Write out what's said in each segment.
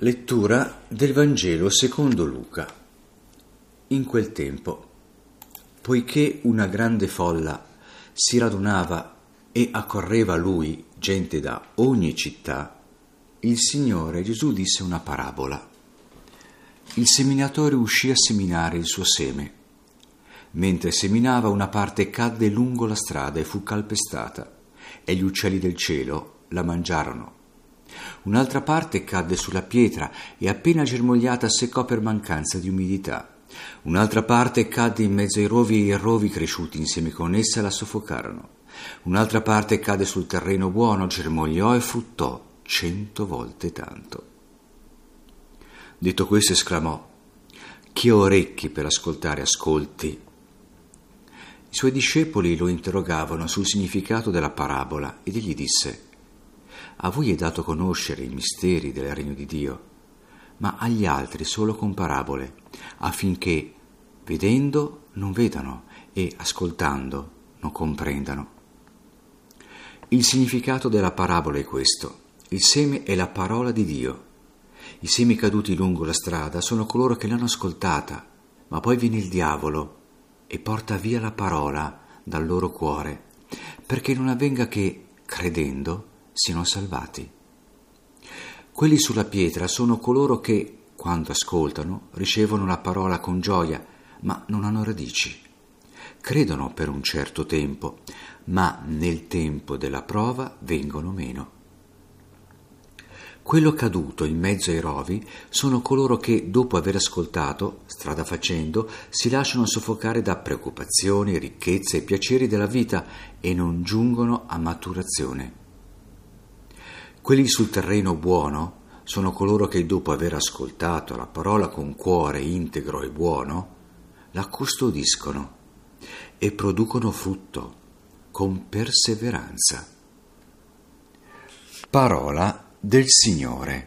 Lettura del Vangelo secondo Luca. In quel tempo, poiché una grande folla si radunava e accorreva a lui gente da ogni città, il Signore Gesù disse una parabola. Il seminatore uscì a seminare il suo seme. Mentre seminava, una parte cadde lungo la strada e fu calpestata, e gli uccelli del cielo la mangiarono. Un'altra parte cadde sulla pietra e appena germogliata seccò per mancanza di umidità. Un'altra parte cadde in mezzo ai rovi e i rovi cresciuti insieme con essa la soffocarono. Un'altra parte cadde sul terreno buono, germogliò e fruttò 100 volte tanto. Detto questo esclamò: chi ha orecchi per ascoltare ascolti. I suoi discepoli lo interrogavano sul significato della parabola ed egli disse: a voi è dato conoscere i misteri del regno di Dio, ma agli altri solo con parabole, affinché, vedendo, non vedano e ascoltando, non comprendano. Il significato della parabola è questo: il seme è la parola di Dio. I semi caduti lungo la strada sono coloro che l'hanno ascoltata, ma poi viene il diavolo e porta via la parola dal loro cuore, perché non avvenga che, credendo, siano salvati. Quelli sulla pietra sono coloro che, quando ascoltano, ricevono la parola con gioia, ma non hanno radici. Credono per un certo tempo, ma nel tempo della prova vengono meno. Quello caduto in mezzo ai rovi sono coloro che, dopo aver ascoltato, strada facendo, si lasciano soffocare da preoccupazioni, ricchezze e piaceri della vita e non giungono a maturazione. Quelli sul terreno buono sono coloro che, dopo aver ascoltato la parola con cuore integro e buono, la custodiscono e producono frutto con perseveranza. Parola del Signore.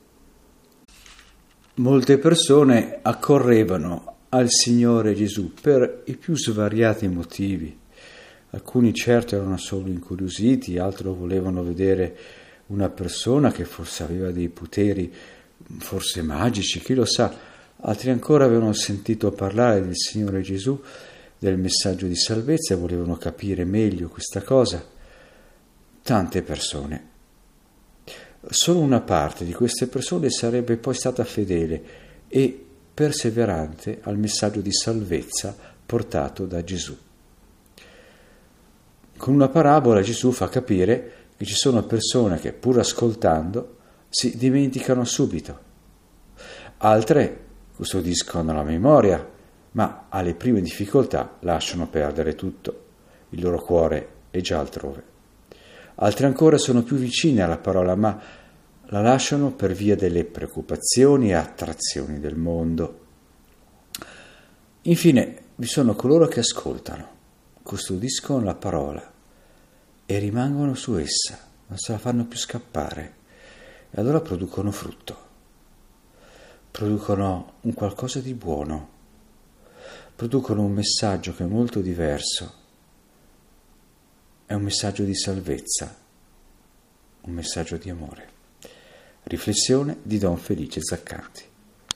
Molte persone accorrevano al Signore Gesù per i più svariati motivi. Alcuni certo erano solo incuriositi, altri volevano vedere una persona che forse aveva dei poteri, forse magici, chi lo sa. Altri ancora avevano sentito parlare del Signore Gesù, del messaggio di salvezza e volevano capire meglio questa cosa. Tante persone. Solo una parte di queste persone sarebbe poi stata fedele e perseverante al messaggio di salvezza portato da Gesù. Con una parabola Gesù fa capire che ci sono persone che, pur ascoltando, si dimenticano subito. Altre custodiscono la memoria, ma alle prime difficoltà lasciano perdere tutto. Il loro cuore è già altrove. Altre ancora sono più vicine alla parola, ma la lasciano per via delle preoccupazioni e attrazioni del mondo. Infine, vi sono coloro che ascoltano, custodiscono la parola e rimangono su essa, non se la fanno più scappare, e allora producono frutto, producono un qualcosa di buono, producono un messaggio che è molto diverso, è un messaggio di salvezza, un messaggio di amore. Riflessione di Don Felice Zaccanti.